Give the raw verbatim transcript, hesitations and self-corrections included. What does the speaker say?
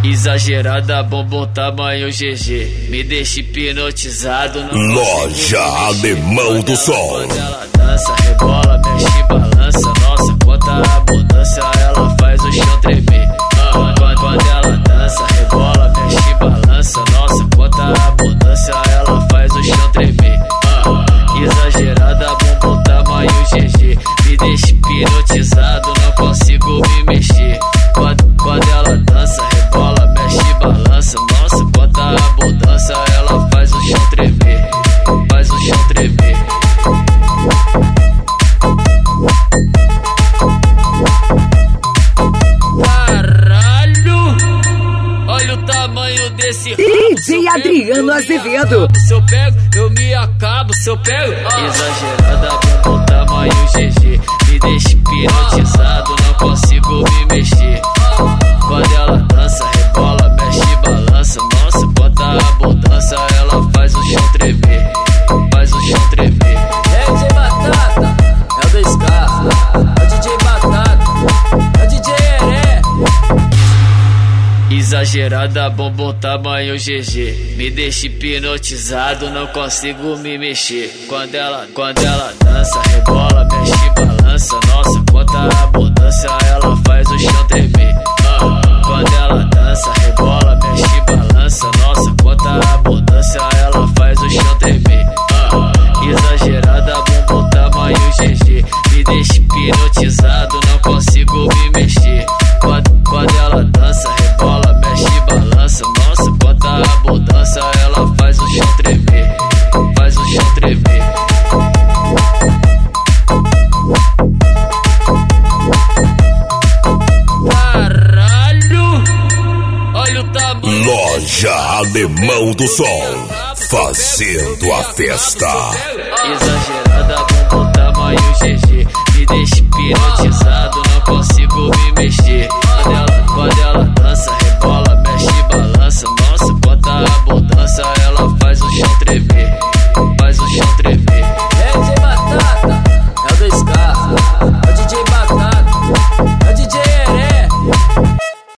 Exagerada, bumbum tamanho G G, me deixa hipnotizado. Loja Alemão do Som. Quando ela dança, rebola, mexe, balança. Nossa, quanta abundância, ela faz o chão tremer. Ah, quando, quando ela dança, rebola, mexe, balança. Nossa, quanta abundância, ela faz o chão tremer. Ah, exagerada, bumbum tamanho G G, me deixa hipnotizado, não consigo me mexer. Quando, quando ela dança, rebola, mexe, balança. Nossa, quanta abundância, ela faz o chão tremer. Faz o chão tremer. Caralho! Olha o tamanho desse D J Adriano Azevedo. Se eu pego, eu me acabo. Se eu pego, ah. Exagerada, bumbum tamanho G G, me deixa hipnotizado, não consigo me mexer. Quando ela dança, rebola, mexe, balança. Nossa, quanta abundância, ela faz o chão tremer. Faz o chão tremer. É D J Batata, é o dois K. É o D J Batata, é o D J Heré. Exagerada, bumbum tamanho G G, me deixa hipnotizado, não consigo me mexer. Quando ela, quando ela dança, rebola, mexe, balança. Nossa, quanta abundância, ela faz o chão tremer. Ah, quando ela dança, rebola, mexe, balança. Nossa, quanta abundância, ela faz o chão tremer. Ah, exagerada, bumbum tamanho G G, me deixa hipnotizado, não consigo me mexer. Quando, quando ela dança, rebola, mexe, balança. Nossa, quanta abundância, ela faz o chão tremer. Faz o chão tremer. Caralho! Olha o tamanho. Loja Alemão do Som, fazendo a festa. Exagerada, bumbum tamanho G G, me deixa hipnotizado, não consigo me mexer.